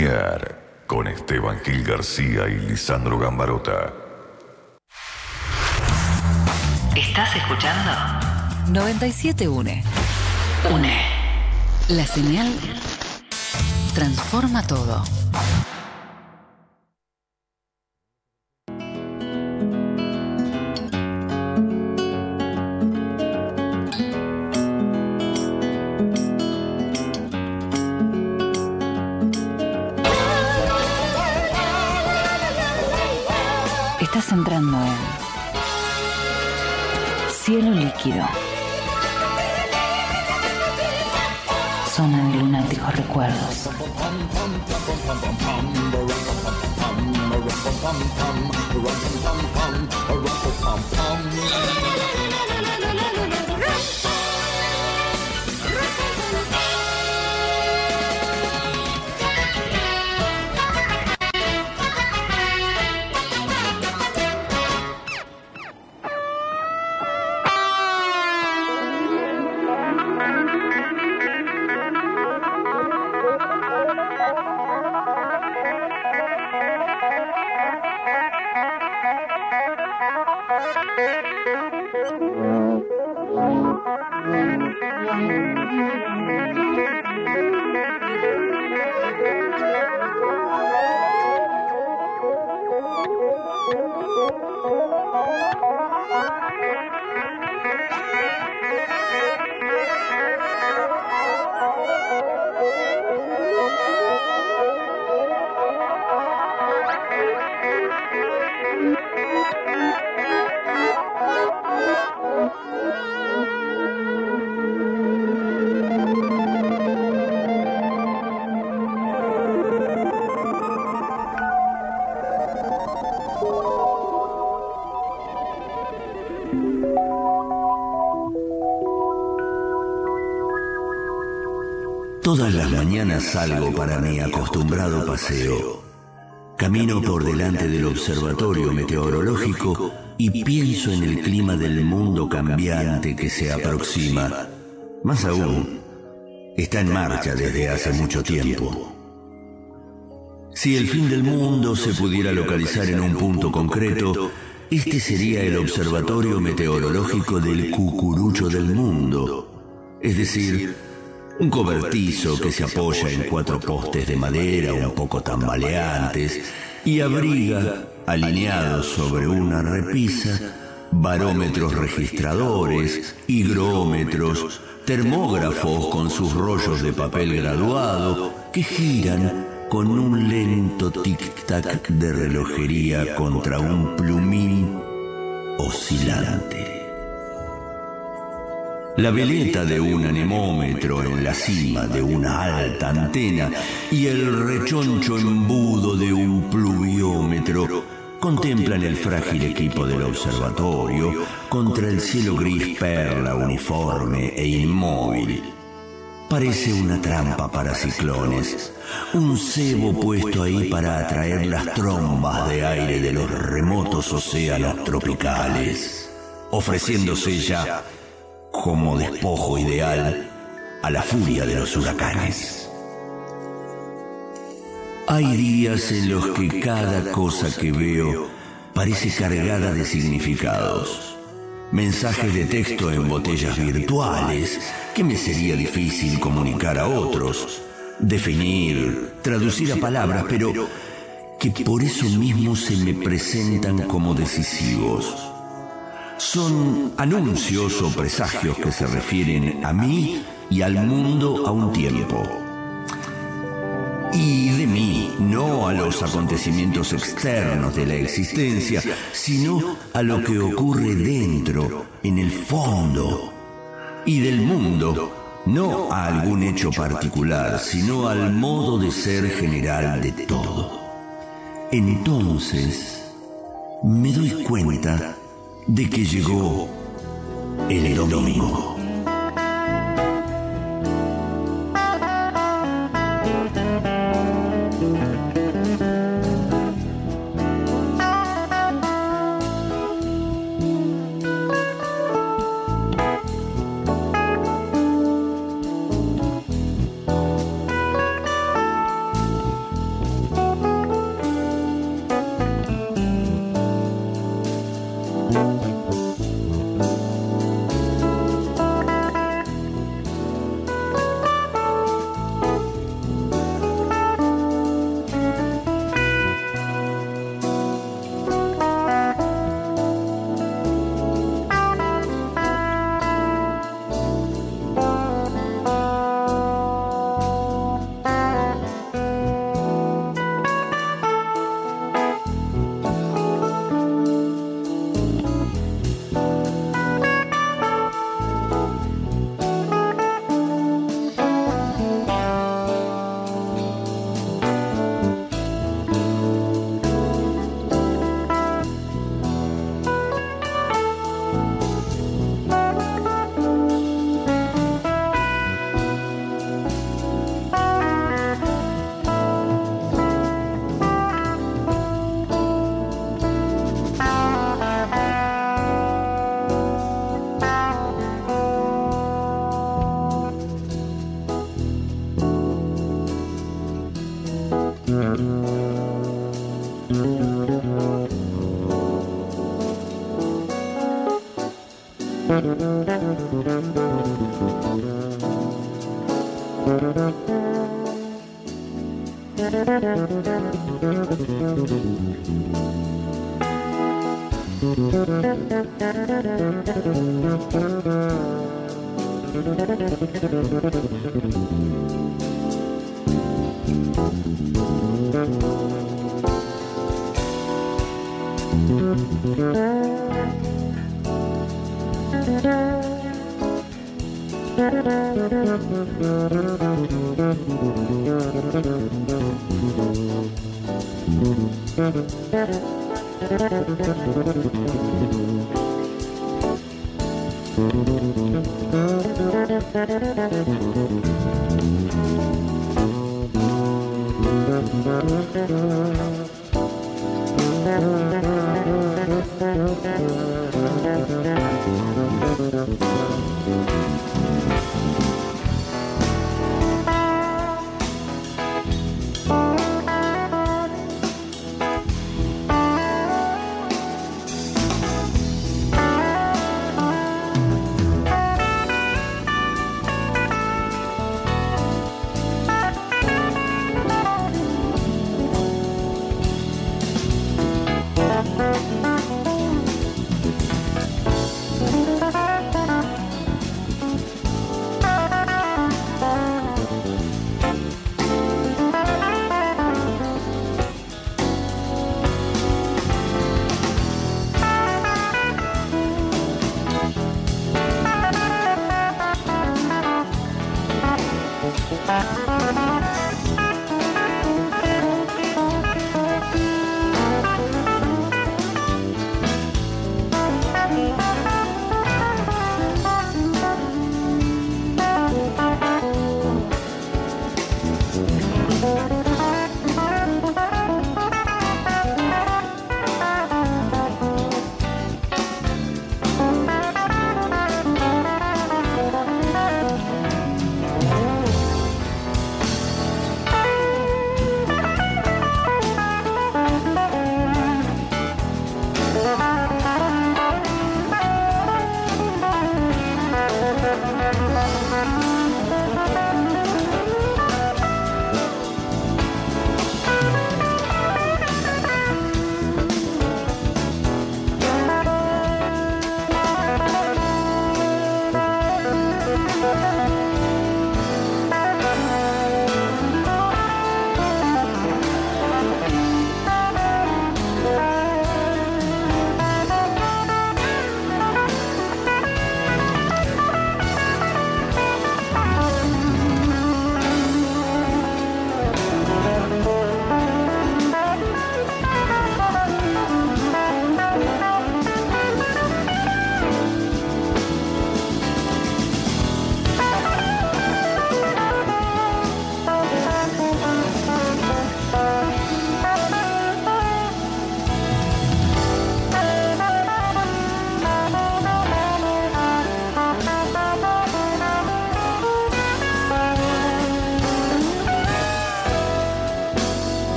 Soñar con Esteban Gil García y Lisandro Gambarota. ¿Estás escuchando? 97.1. UNE. La señal transforma todo. Estás entrando en Cielo Líquido. Zona de lunáticos recuerdos. Todas las mañanas salgo para mi acostumbrado paseo. Camino por delante del observatorio meteorológico y pienso en el clima del mundo cambiante que se aproxima. Más aún, está en marcha desde hace mucho tiempo. Si el fin del mundo se pudiera localizar en un punto concreto, este sería el observatorio meteorológico del cucurucho del mundo, es decir, un cobertizo que se apoya en 4 postes de madera un poco tambaleantes y abriga, alineados sobre una repisa, barómetros registradores, higrómetros, termógrafos con sus rollos de papel graduado que giran con un lento tic-tac de relojería contra un plumín oscilante. La veleta de un anemómetro en la cima de una alta antena y el rechoncho embudo de un pluviómetro contemplan el frágil equipo del observatorio contra el cielo gris perla uniforme e inmóvil. Parece una trampa para ciclones, un cebo puesto ahí para atraer las trombas de aire de los remotos océanos tropicales, ofreciéndose ya como despojo ideal a la furia de los huracanes. Hay días en los que cada cosa que veo parece cargada de significados. Mensajes de texto en botellas virtuales que me sería difícil comunicar a otros, definir, traducir a palabras, pero que por eso mismo se me presentan como decisivos. Son anuncios o presagios que se refieren a mí y al mundo a un tiempo. Y de mí, no a los acontecimientos externos de la existencia, sino a lo que ocurre dentro, en el fondo. Y del mundo, no a algún hecho particular, sino al modo de ser general de todo. Entonces, me doy cuenta de que llegó el domingo.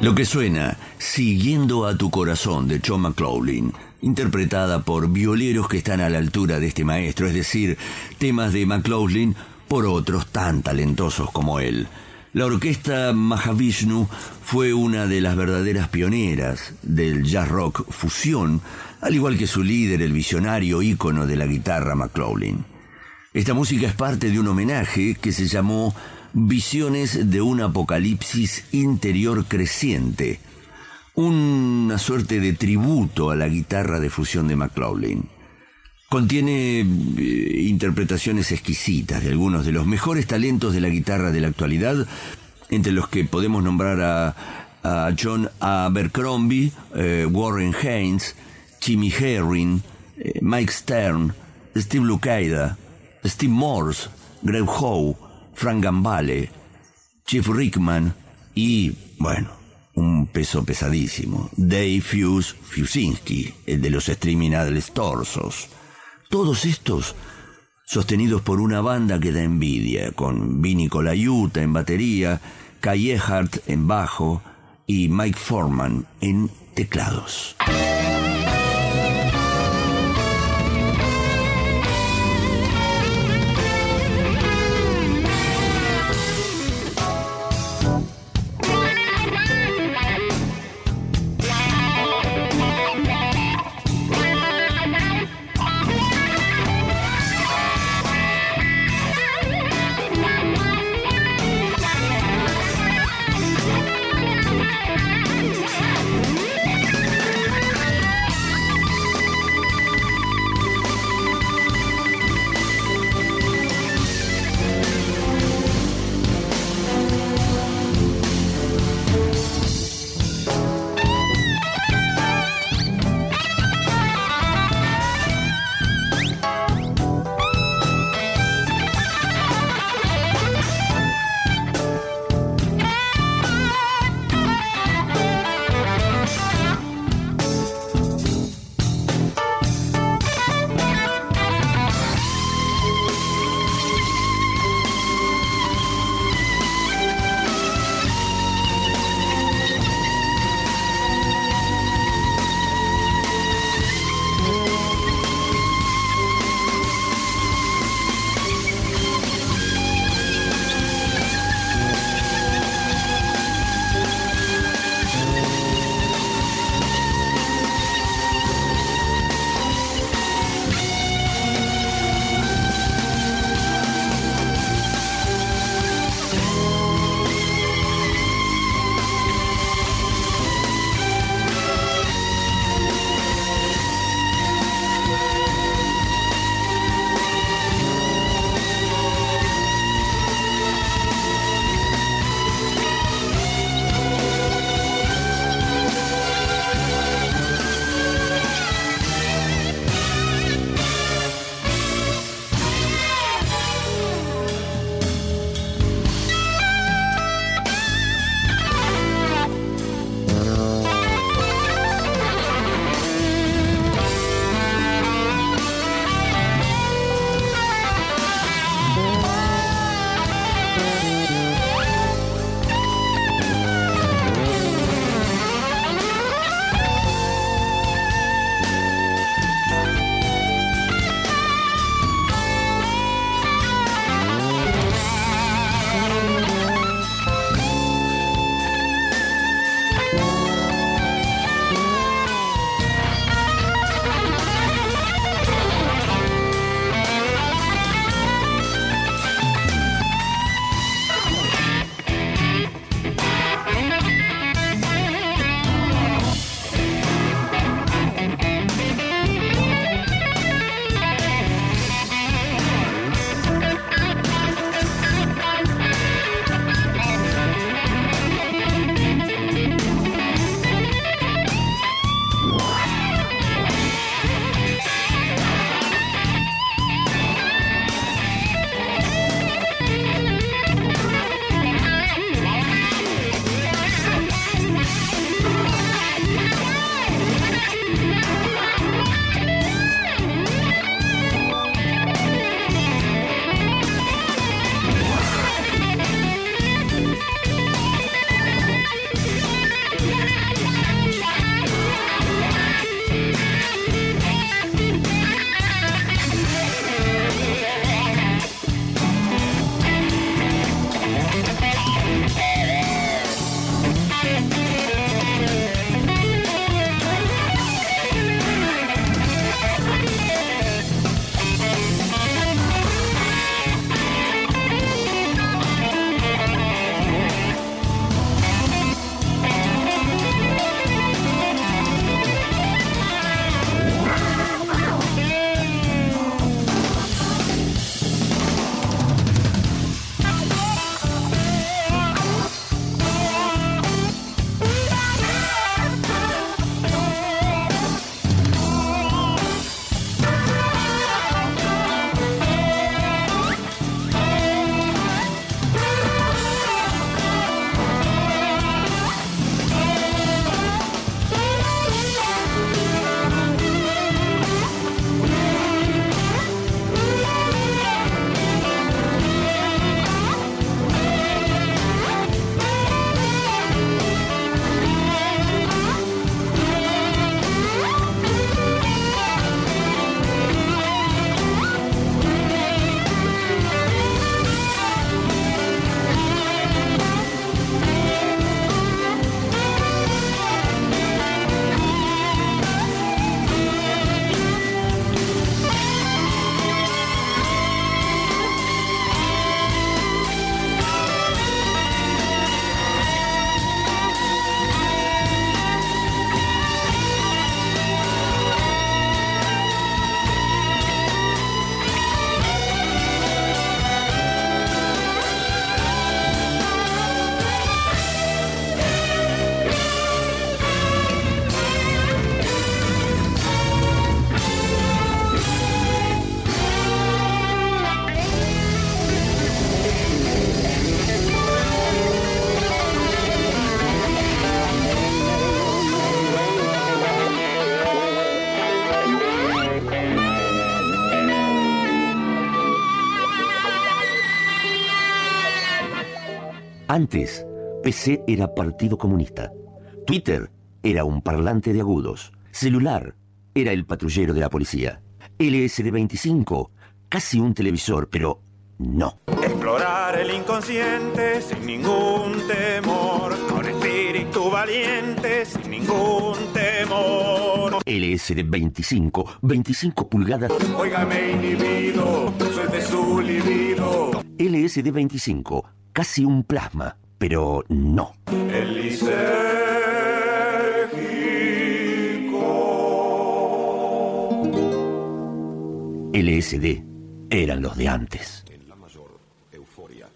Lo que suena, Siguiendo a tu corazón, de John McLaughlin, interpretada por violeros que están a la altura de este maestro, es decir, temas de McLaughlin por otros tan talentosos como él. La orquesta Mahavishnu fue una de las verdaderas pioneras del jazz rock fusión, al igual que su líder, el visionario ícono de la guitarra McLaughlin. Esta música es parte de un homenaje que se llamó Visiones de un apocalipsis interior creciente, una suerte de tributo a la guitarra de fusión de McLaughlin. Contiene interpretaciones exquisitas de algunos de los mejores talentos de la guitarra de la actualidad, entre los que podemos nombrar a John Abercrombie, Warren Haynes, Jimmy Herring, Mike Stern, Steve Lukather, Steve Morse, Greg Howe, Frank Gambale, Chief Rickman y, bueno, un peso pesadísimo, Dave Fusinski, el de los Streaming Adles Torsos. Todos estos sostenidos por una banda que da envidia, con Vinny Colaiuta en batería, Kai Ehardt en bajo y Mike Foreman en teclados. Antes, PC era Partido Comunista. Twitter era un parlante de agudos. Celular era el patrullero de la policía. LSD-25, casi un televisor, pero no. Explorar el inconsciente sin ningún temor, con espíritu valiente sin ningún temor. LSD-25, 25 pulgadas. Óigame, individuo, suelte su libido. LSD-25, casi un plasma, pero no. El lisérgico. LSD eran los de antes. En la mayor euforia.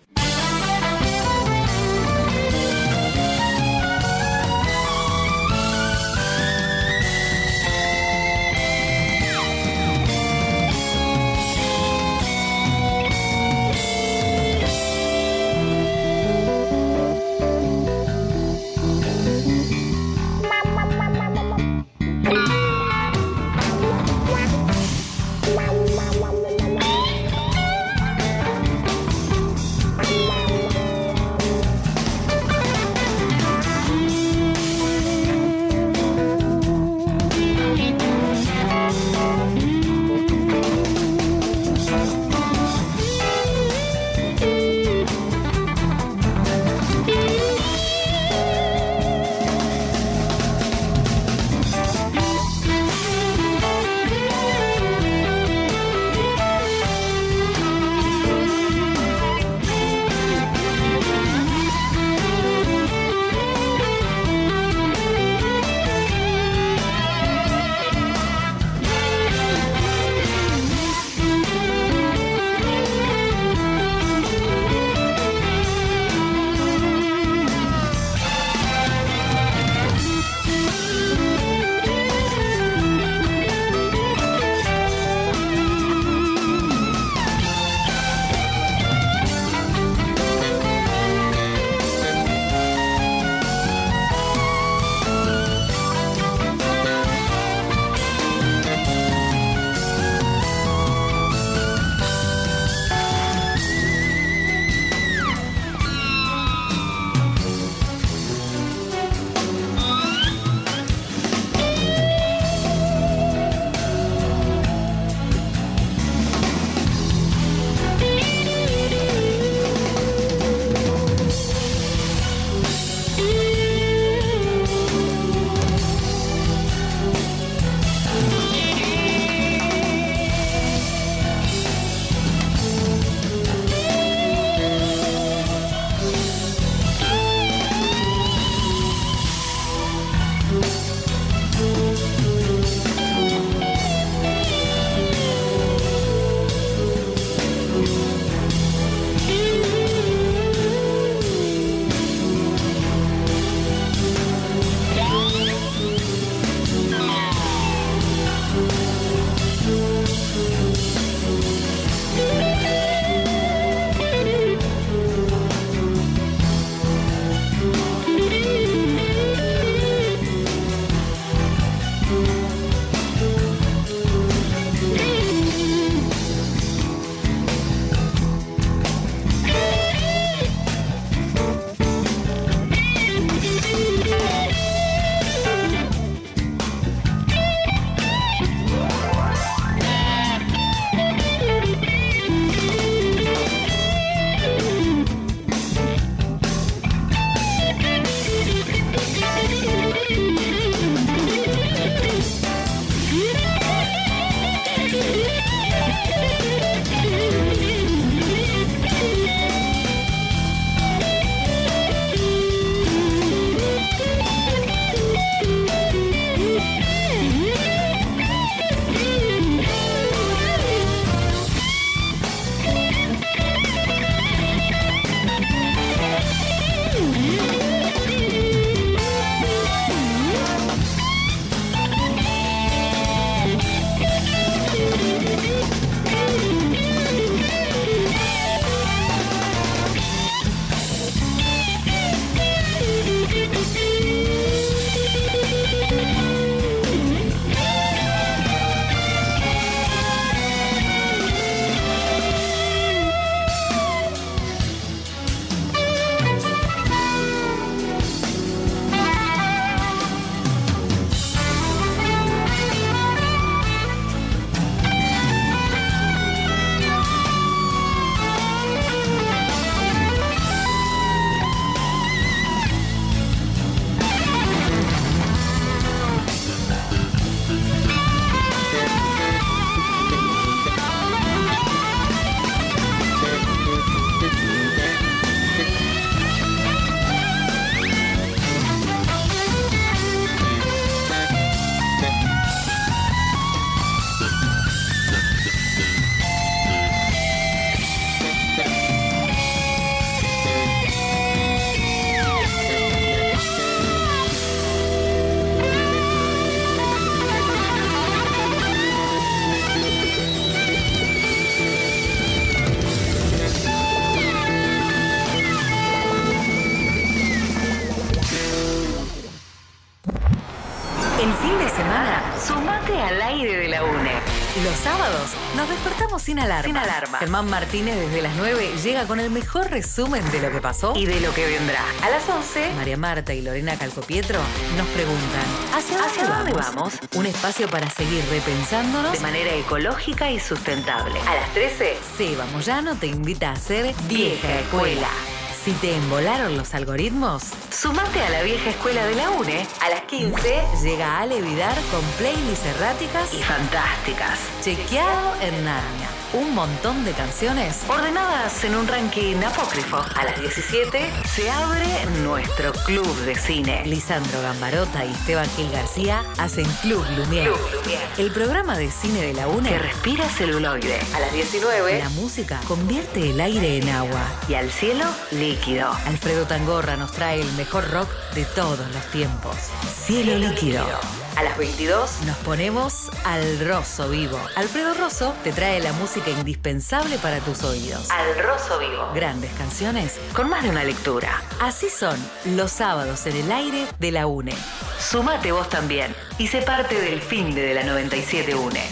fin de semana, sumate al aire de la UNE. Los sábados nos despertamos sin alarma. Germán Martínez desde las 9 llega con el mejor resumen de lo que pasó y de lo que vendrá. A las 11, María Marta y Lorena Calcopietro nos preguntan ¿Hacia dónde vamos? Un espacio para seguir repensándonos de manera ecológica y sustentable. A las 13, Seba Moyano te invita a hacer Vieja Escuela. Si te embolaron los algoritmos, sumate a la vieja escuela de la UNE. A las 15 llega Ale Vidar con playlists erráticas y fantásticas. Chequeado en Narnia. Un montón de canciones ordenadas en un ranking apócrifo. A las 17 se abre nuestro club de cine. Lisandro Gambarota y Esteban Gil García hacen Club Lumière. El programa de cine de la UNE que respira celuloide. A las 19 la música convierte el aire en agua y al cielo líquido. Alfredo Tangorra nos trae el mejor rock de todos los tiempos. Cielo líquido. A las 22 nos ponemos al Rosso Vivo. Alfredo Rosso te trae la música indispensable para tus oídos. Al Rosso Vivo. Grandes canciones con más de una lectura. Así son los sábados en el aire de la UNE. Sumate vos también y sé parte del fin de la 97 UNE.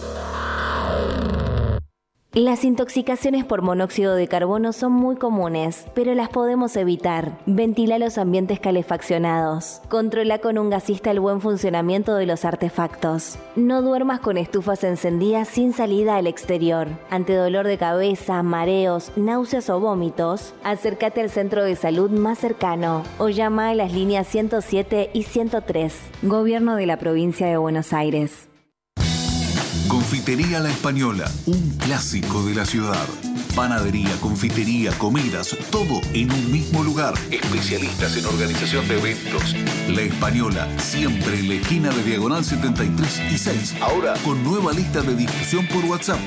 Las intoxicaciones por monóxido de carbono son muy comunes, pero las podemos evitar. Ventila los ambientes calefaccionados. Controla con un gasista el buen funcionamiento de los artefactos. No duermas con estufas encendidas sin salida al exterior. Ante dolor de cabeza, mareos, náuseas o vómitos, acércate al centro de salud más cercano o llama a las líneas 107 y 103. Gobierno de la Provincia de Buenos Aires. Confitería La Española, un clásico de la ciudad. Panadería, confitería, comidas, todo en un mismo lugar. Especialistas en organización de eventos. La Española, siempre en la esquina de Diagonal 73 y 6. Ahora con nueva lista de difusión por WhatsApp.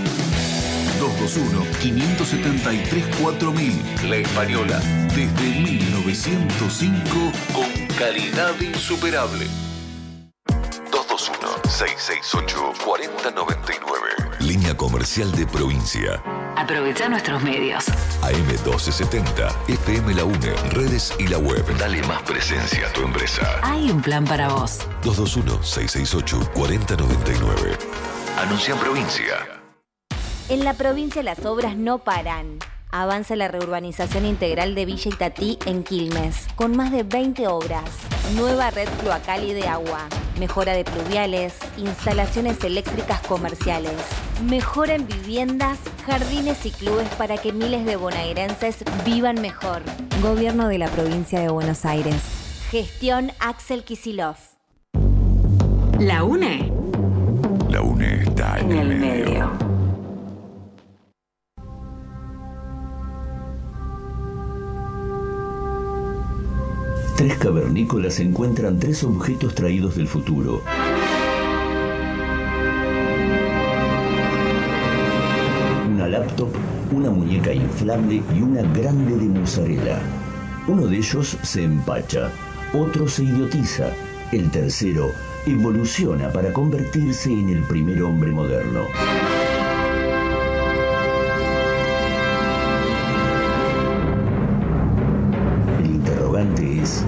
221-573-4000. La Española, desde 1905, con calidad insuperable. 221-668-4099. Línea comercial de provincia. Aprovecha nuestros medios. AM1270, FM La UNE, redes y la web. Dale más presencia a tu empresa. Hay un plan para vos. 221-668-4099. Anuncia en provincia. En la provincia las obras no paran. Avanza la reurbanización integral de Villa Itatí en Quilmes, con más de 20 obras. Nueva red cloacal y de agua, mejora de pluviales, instalaciones eléctricas comerciales, mejora en viviendas, jardines y clubes para que miles de bonaerenses vivan mejor. Gobierno de la Provincia de Buenos Aires. Gestión Axel Kicillof. La UNE. La UNE está en el medio. Tres cavernícolas encuentran tres objetos traídos del futuro. Una laptop, una muñeca inflable y una grande de mozzarella. Uno de ellos se empacha, otro se idiotiza, el tercero evoluciona para convertirse en el primer hombre moderno. El interrogante es: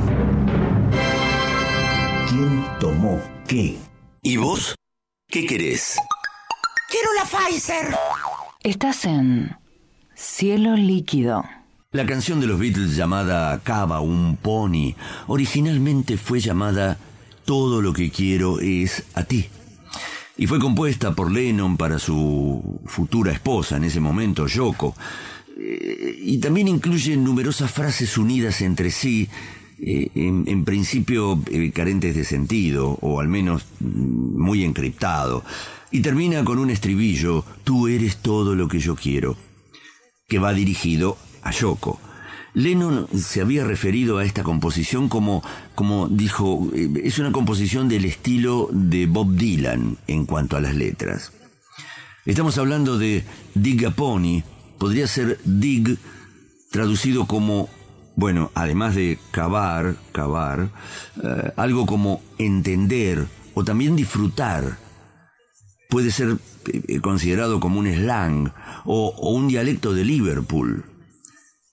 ¿quién tomó qué? ¿Y vos? ¿Qué querés? ¡Quiero la Pfizer! Estás en Cielo Líquido. La canción de los Beatles llamada Cava un Pony originalmente fue llamada Todo lo que quiero es a ti. Y fue compuesta por Lennon para su futura esposa en ese momento, Yoko. Y también incluye numerosas frases unidas entre sí, en principio carentes de sentido, o al menos muy encriptado. Y termina con un estribillo: tú eres todo lo que yo quiero, que va dirigido a Yoko. Lennon se había referido a esta composición como dijo, es una composición del estilo de Bob Dylan en cuanto a las letras. Estamos hablando de Dig a Pony, podría ser dig traducido como, bueno, además de cavar, algo como entender o también disfrutar. Puede ser considerado como un slang o un dialecto de Liverpool.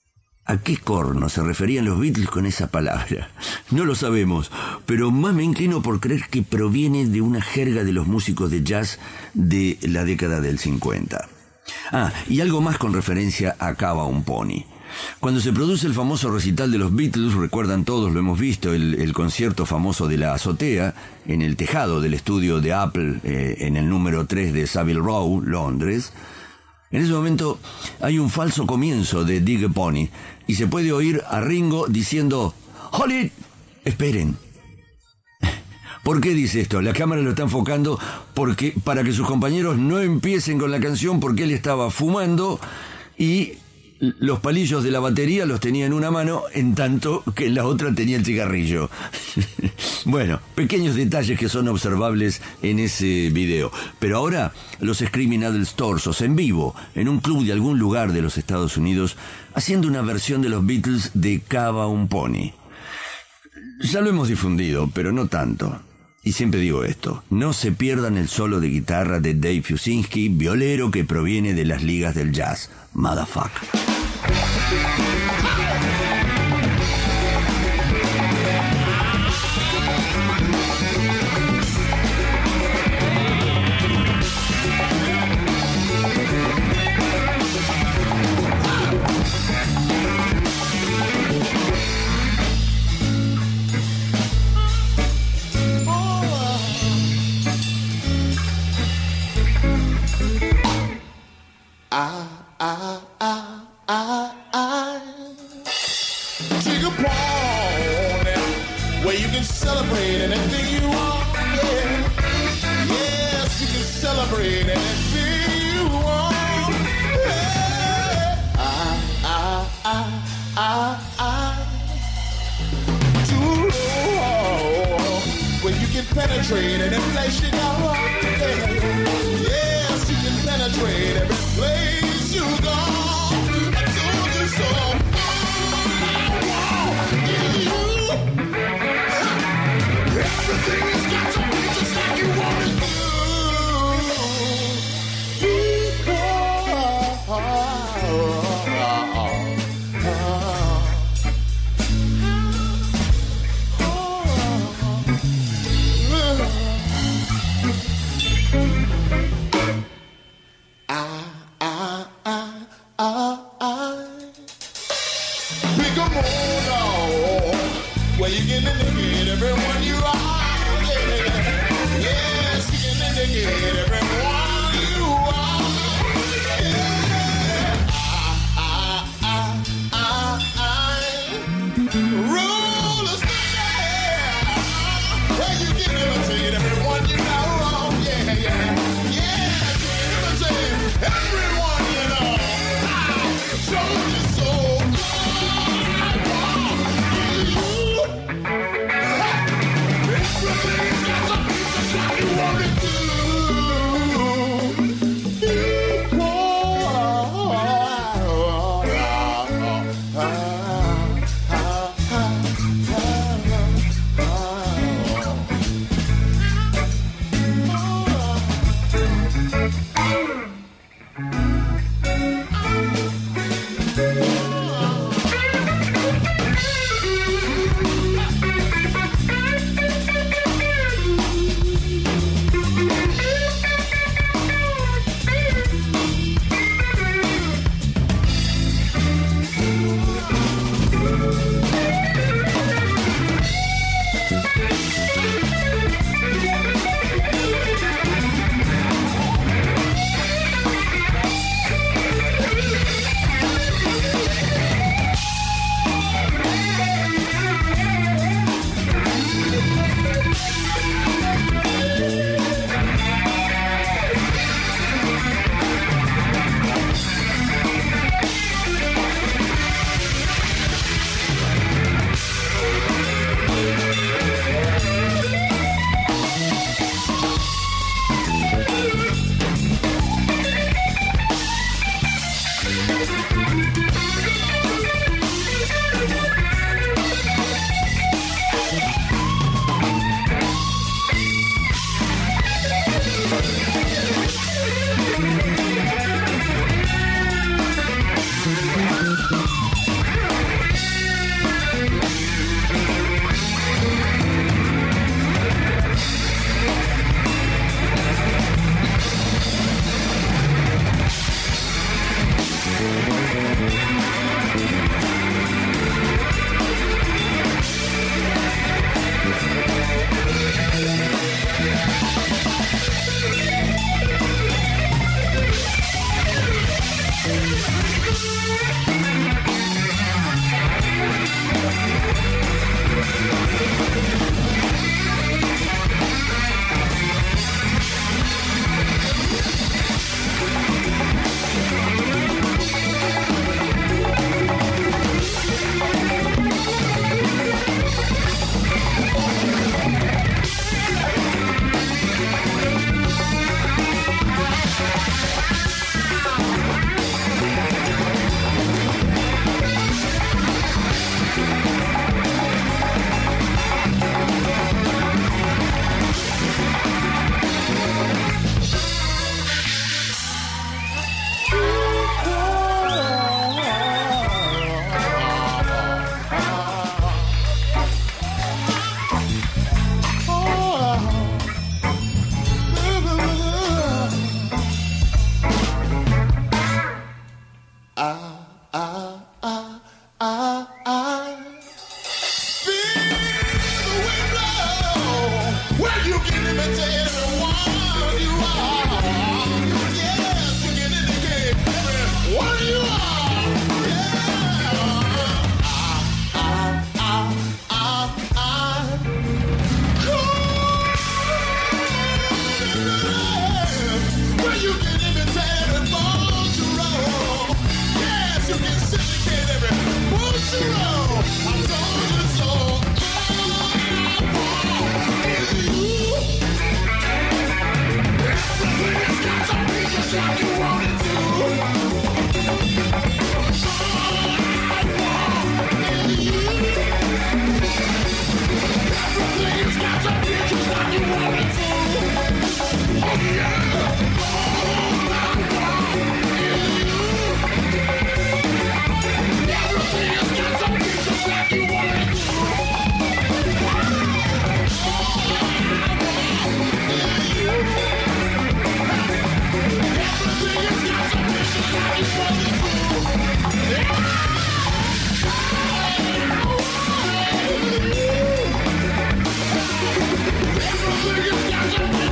¿A qué corno se referían los Beatles con esa palabra? No lo sabemos, pero más me inclino por creer que proviene de una jerga de los músicos de jazz de la década del 50. Y algo más con referencia a Cava un Pony. Cuando se produce el famoso recital de los Beatles, recuerdan todos, lo hemos visto, el concierto famoso de la azotea, en el tejado del estudio de Apple, en el número 3 de Savile Row, Londres. En ese momento hay un falso comienzo de Dig a Pony y se puede oír a Ringo diciendo "Hold it", esperen. ¿Por qué dice esto? La cámara lo está enfocando para que sus compañeros no empiecen con la canción porque él estaba fumando y los palillos de la batería los tenía en una mano, en tanto que en la otra tenía el cigarrillo. Bueno, pequeños detalles que son observables en ese video. Pero ahora, los Screaming Adults Torsos en vivo, en un club de algún lugar de los Estados Unidos, haciendo una versión de los Beatles de Cava un Pony. Ya lo hemos difundido, pero no tanto. Y siempre digo esto, no se pierdan el solo de guitarra de Dave Fusinski, violero que proviene de las ligas del jazz. Motherfucker. Take a pony where you can celebrate anything you want. Yeah. Yes, you can celebrate anything you want. Too low where you can penetrate any place you go. Yeah. Yes, you can penetrate every place you go. I told you so. Everything has got to be just like you want it to.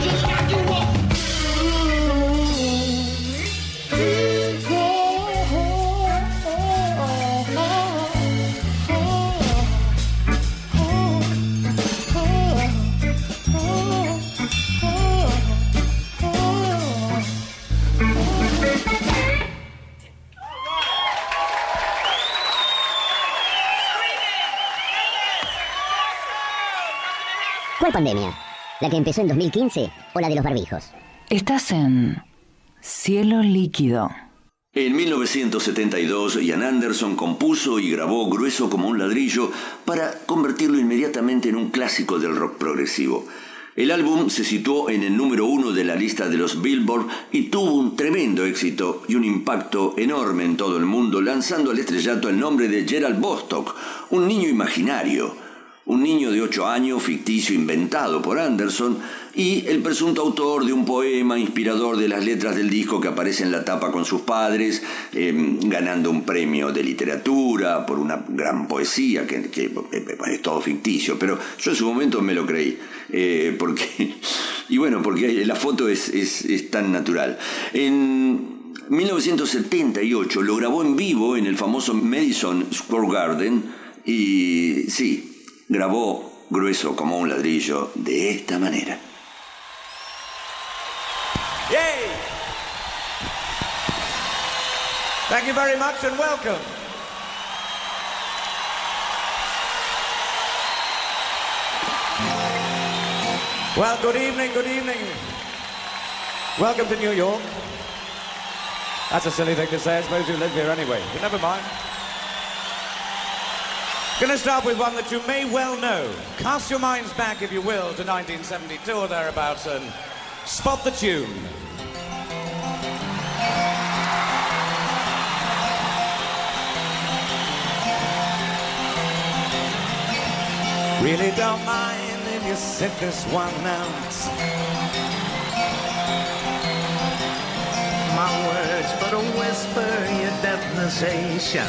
just like you want. ¿Cuál pandemia? ¿La que empezó en 2015 o la de los barbijos? Estás en Cielo Líquido. En 1972, Ian Anderson compuso y grabó Grueso como un ladrillo para convertirlo inmediatamente en un clásico del rock progresivo. El álbum se situó en el número 1 de la lista de los Billboard y tuvo un tremendo éxito y un impacto enorme en todo el mundo, lanzando al estrellato el nombre de Gerald Bostock, un niño imaginario. Un niño de 8 años, ficticio inventado por Anderson, y el presunto autor de un poema inspirador de las letras del disco que aparece en la tapa con sus padres, ganando un premio de literatura por una gran poesía, que es todo ficticio, pero yo en su momento me lo creí, porque la foto es tan natural. En 1978 lo grabó en vivo en el famoso Madison Square Garden, y sí, grabó Grueso como un ladrillo de esta manera. Yay! Thank you very much and welcome. Well, good evening, good evening. Welcome to New York. That's a silly thing to say. I suppose you live here anyway, but never mind. Gonna start with one that you may well know. Cast your minds back, if you will, to 1972 or thereabouts and spot the tune. Really don't mind if you sit this one out. My words but a whisper, your definition.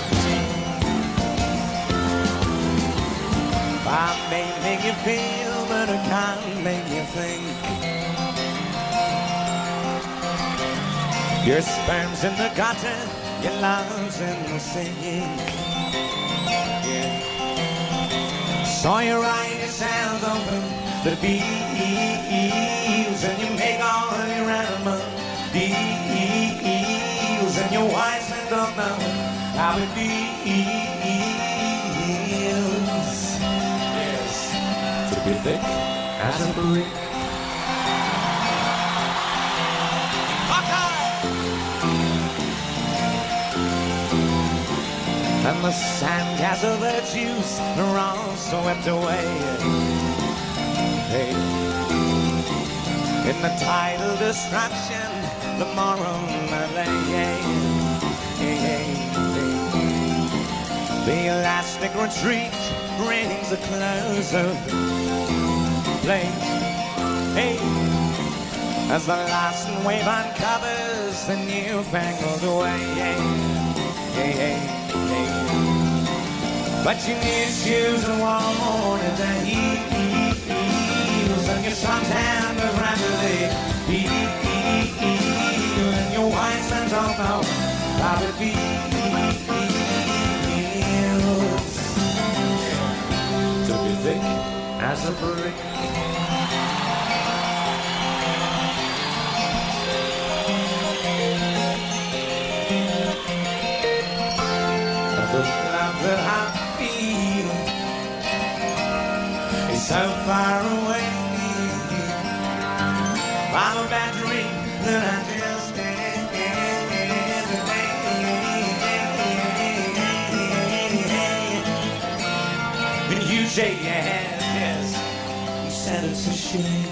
I may make you feel, but I can't make you think. Your sperm's in the gutter, your love's in the sink. Yeah. Saw you write yourself open the bees, and you make all your animal deals, and your wife said don't know how it feels. To be thick as a brick. And the sandcastle virtues are all swept away. Hey. In the tidal destruction, the moral melee. Hey, hey, hey. The elastic retreat brings a close of play. Hey. As the last wave uncovers the newfangled way. Hey, hey, hey. But you need shoes and wanted the heels, and your son's hand is rapidly healed, and your wife's hands don't know how it feels to be thick as a brick. The love that I feel is so far away. I'm a bad dream that I just had. And you shake your head, yes, you said it's a shame.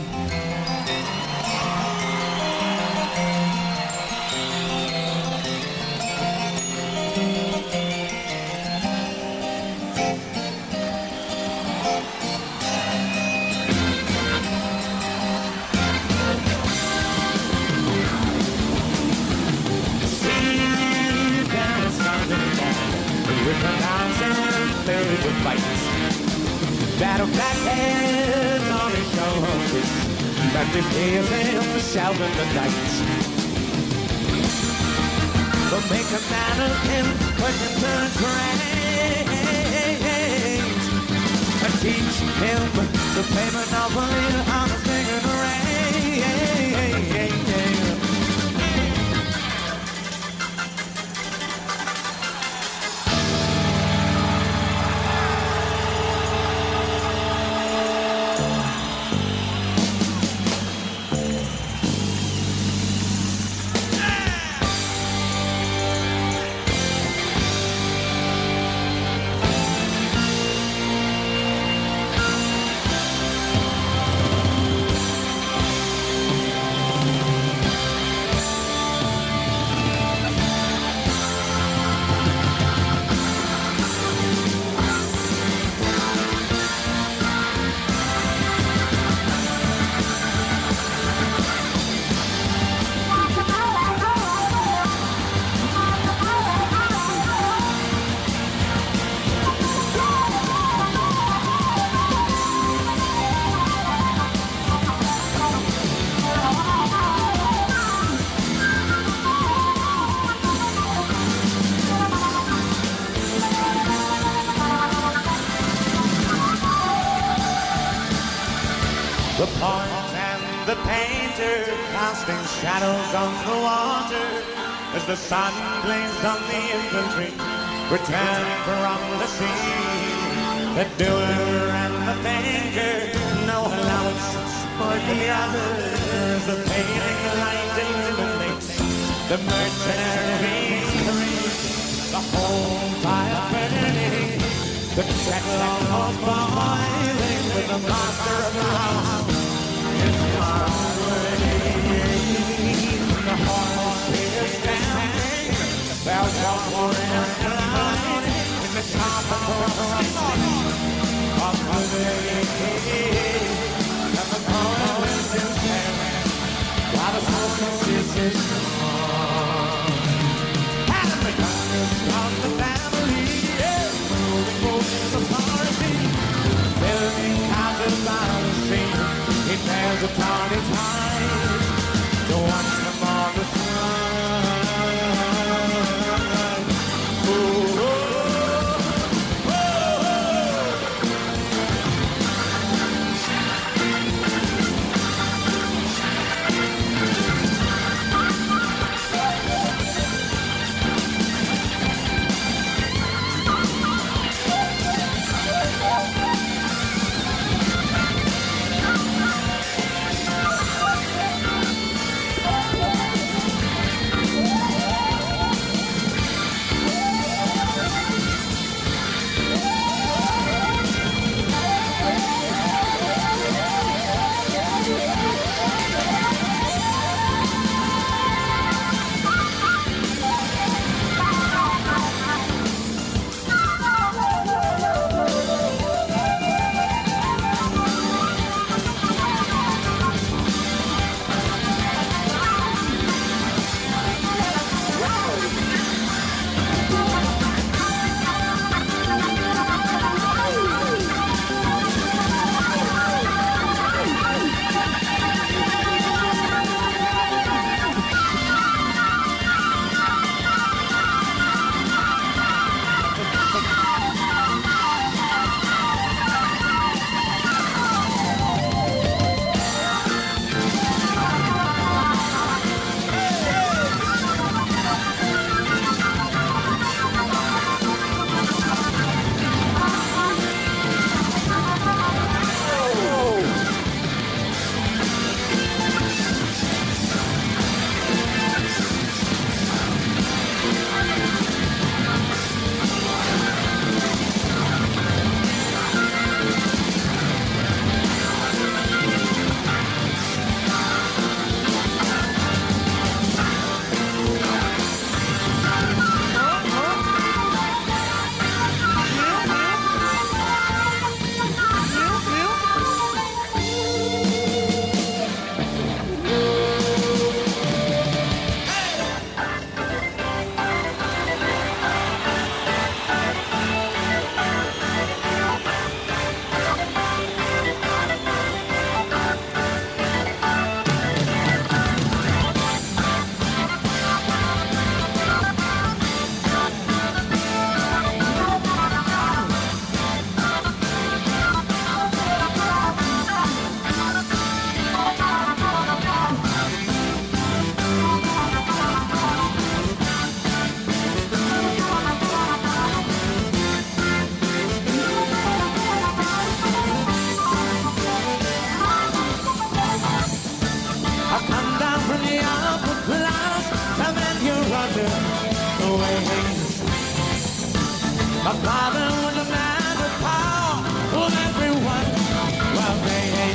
Battle black heads on his shoulders, and he hears himself in the night. But make a man of him when he turns right, and teach him to play Monopoly on a singing rain. The poet and the painter casting shadows on the water as the sun blames on the infantry returning from the sea. The doer and the thinker, no allowance for the others. The fading light illuminates the mercenaries' career. The whole fire burning, the kettle almost boiling with the master of the house. The horse is down, bells are pouring out the line in the top of the day, and the poem is in town, while the solstice is on. And the youngest of the family is moving the party, building houses by the sea. He bears a tawny tide to watch them on the sun. Ooh, ooh, ooh, ooh. A father was a man with power, whom everyone will obey.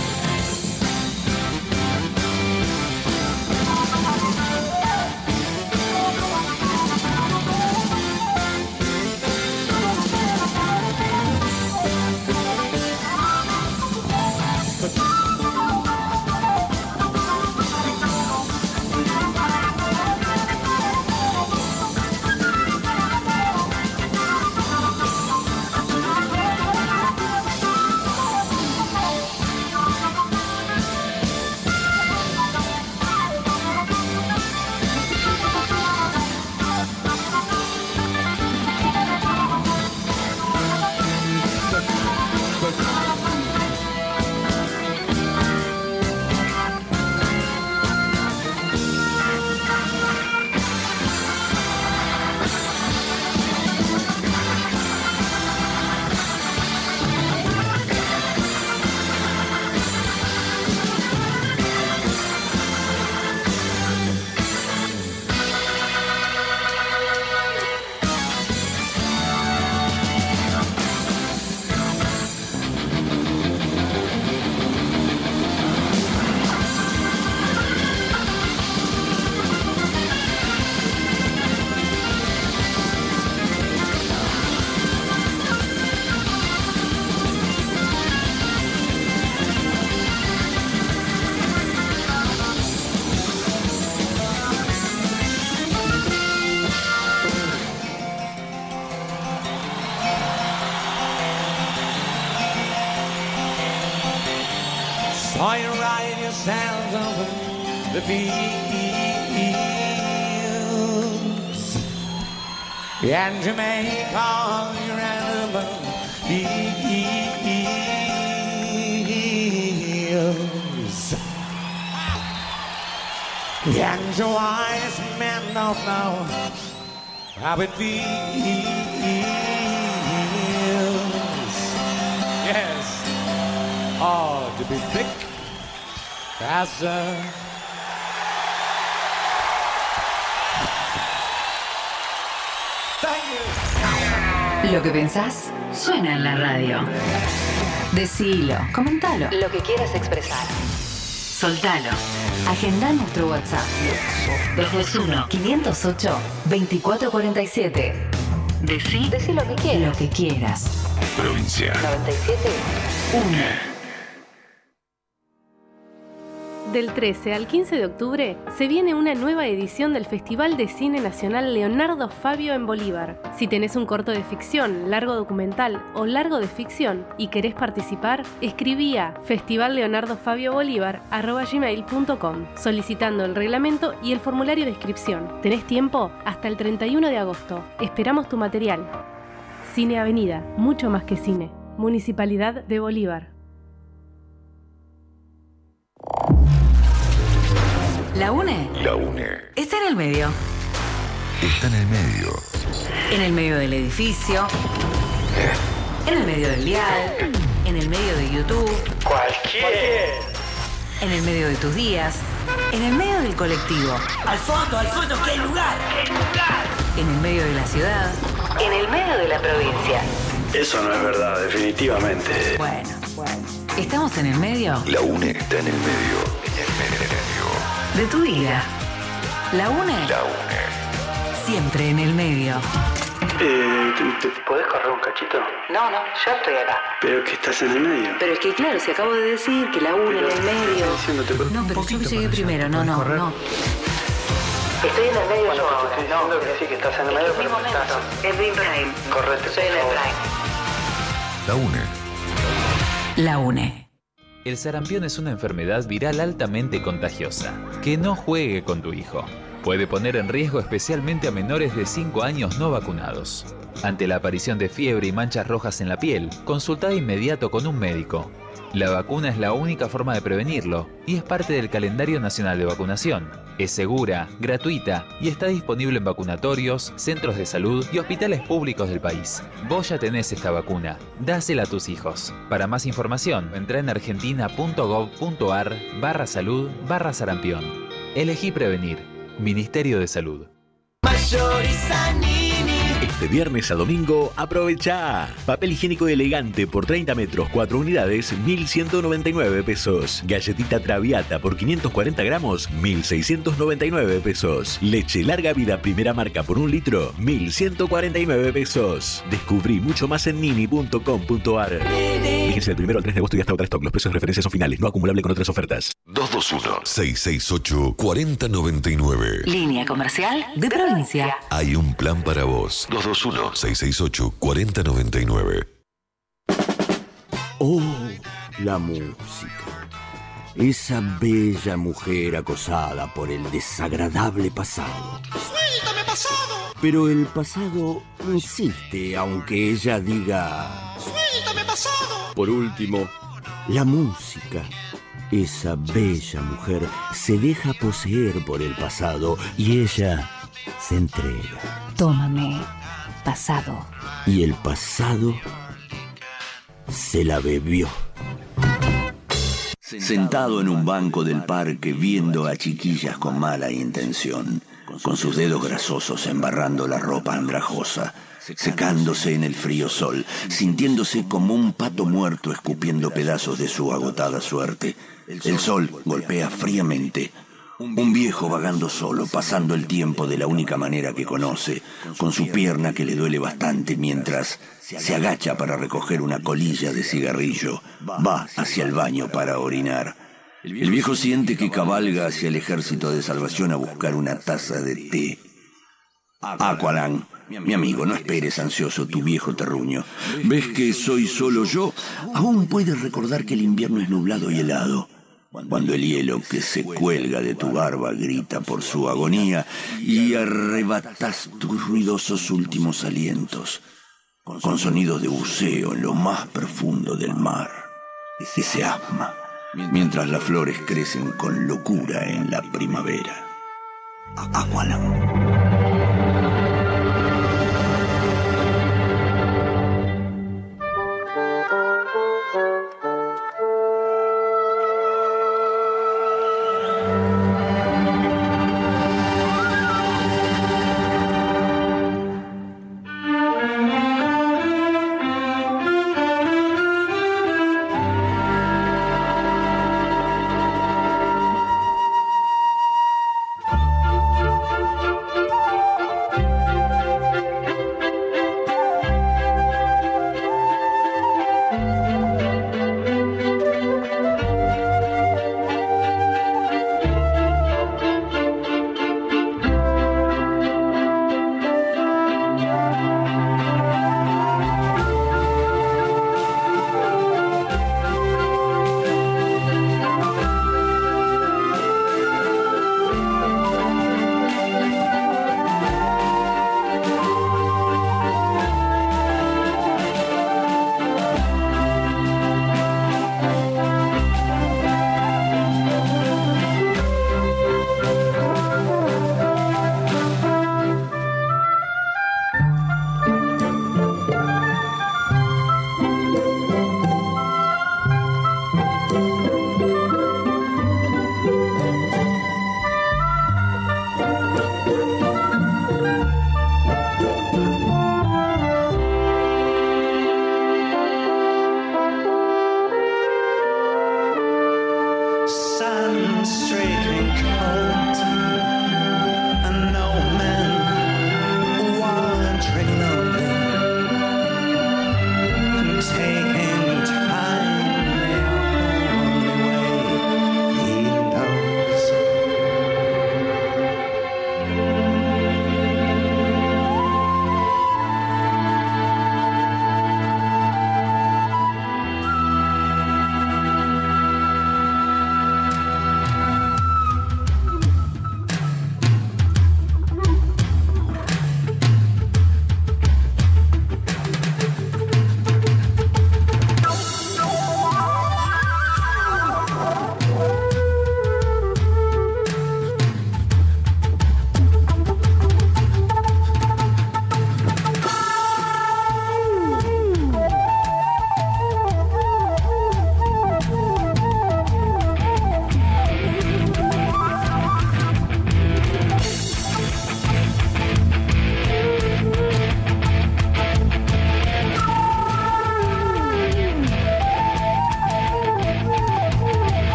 Saw you ride yourselves over the fields, and you make all your animals heels. And your wise men don't know how it feels. Yes. Oh, to be thick as a... Thank you. Lo que pensás suena en la radio. Decilo, comentalo. Lo que quieras expresar. Soltalo. Agendá nuestro WhatsApp. 221-508-2447. Decí lo que quieras. Lo que quieras. Provincia 97.1. Del 13 al 15 de octubre se viene una nueva edición del Festival de Cine Nacional Leonardo Fabio en Bolívar. Si tenés un corto de ficción, largo documental o largo de ficción y querés participar, escribí a festivalleonardofabiobolivar@gmail.com solicitando el reglamento y el formulario de inscripción. Tenés tiempo hasta el 31 de agosto. Esperamos tu material. Cine Avenida, mucho más que cine. Municipalidad de Bolívar. ¿La UNE? La UNE. Está en el medio. Está en el medio. En el medio del edificio. En el medio del dial. En el medio de YouTube. Cualquier. En el medio de tus días. En el medio del colectivo. Al fondo, ¿qué lugar? ¿Qué lugar? En el medio de la ciudad. En el medio de la provincia. Eso no es verdad, definitivamente. Bueno. ¿Estamos en el medio? La UNE está en el medio. En el medio. De tu vida. La UNE. La UNE. Siempre en el medio. ¿Te podés correr un cachito? No, yo estoy acá. Pero que estás en el medio. Pero es que claro, si acabo de decir que la UNE en el medio. No, pero yo llegué primero, no. Estoy en el medio yo ahora. Estoy diciendo que sí, que estás en el medio, pero no estás. Es Dream Prime. Correte. Soy en el Prime. La UNE. La UNE. El sarampión es una enfermedad viral altamente contagiosa. Que no juegue con tu hijo. Puede poner en riesgo especialmente a menores de 5 años no vacunados. Ante la aparición de fiebre y manchas rojas en la piel, consulta de inmediato con un médico. La vacuna es la única forma de prevenirlo y es parte del calendario nacional de vacunación. Es segura, gratuita y está disponible en vacunatorios, centros de salud y hospitales públicos del país. Vos ya tenés esta vacuna. Dásela a tus hijos. Para más información, entra en argentina.gov.ar/salud/sarampión. Elegí prevenir. Ministerio de Salud. Mayoriza Nini. De viernes a domingo, aprovecha. Papel higiénico elegante por 30 metros, 4 unidades, 1.199 pesos. Galletita Traviata por 540 gramos, 1.699 pesos. Leche larga vida primera marca por 1 litro, 1.149 pesos. Descubrí mucho más en nini.com.ar. Fíjense del 1 al 3 de agosto y hasta otra stock. Los precios de referencia son finales, no acumulable con otras ofertas. 221-668-4099. Línea comercial de provincia. Hay un plan para vos. 221-668-4099. Oh, la música. Esa bella mujer acosada por el desagradable pasado. ¡Suéltame, pasado! Pero el pasado no existe, aunque ella diga... ¡Suéltame, pasado! Por último, la música. Esa bella mujer se deja poseer por el pasado y ella se entrega. Tómame, pasado. Y el pasado se la bebió. Sentado en un banco del parque viendo a chiquillas con mala intención, con sus dedos grasosos embarrando la ropa andrajosa, secándose en el frío sol, sintiéndose como un pato muerto escupiendo pedazos de su agotada suerte. El sol golpea fríamente. Un viejo vagando solo, pasando el tiempo de la única manera que conoce, con su pierna que le duele bastante mientras se agacha para recoger una colilla de cigarrillo, va hacia el baño para orinar. El viejo siente que cabalga hacia el Ejército de Salvación a buscar una taza de té. Aqualung, mi amigo, no esperes ansioso tu viejo terruño. ¿Ves que soy solo yo? Aún puedes recordar que el invierno es nublado y helado. Cuando el hielo que se cuelga de tu barba grita por su agonía y arrebatas tus ruidosos últimos alientos, con sonidos de buceo en lo más profundo del mar. Ese asma, mientras las flores crecen con locura en la primavera. Aqualung.